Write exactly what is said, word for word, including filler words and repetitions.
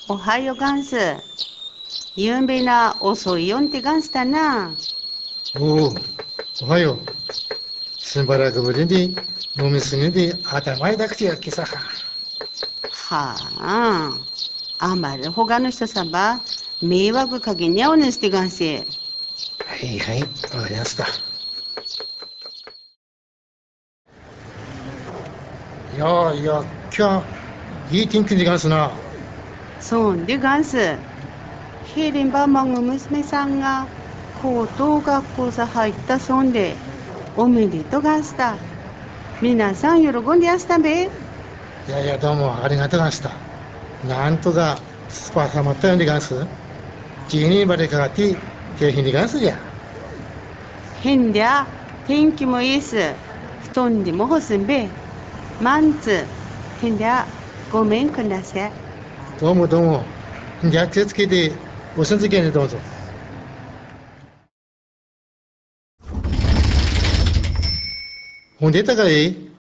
おはようガンス。ゆんべな遅いよんってガンスだな。 おお、おはよう。しばらくぶりに飲みすぎで頭痛くてやっけさ。 はあ。あまり他の人さば迷惑かけにゃおねしてガンス。 はいはい、わかりました。いやいや、今日いい天気でガンスな。 そんでガンス。ヘリンバマグ娘さんが高等学校さ入ったそんで、おめでとうガンスだ。皆さん喜んでやしたべ。 いやいや、どうもありがとうガンスだ。なんとかスパサまったようにガンス。ジーニーまでかかって景品でガンスじゃ。 変でゃ、天気もいいす。布団でも干すんべ。マンツ、変でゃ、ごめんください。 どうもどうも。じゃあ気をつけておすんつけにどうぞ。ほんでたかい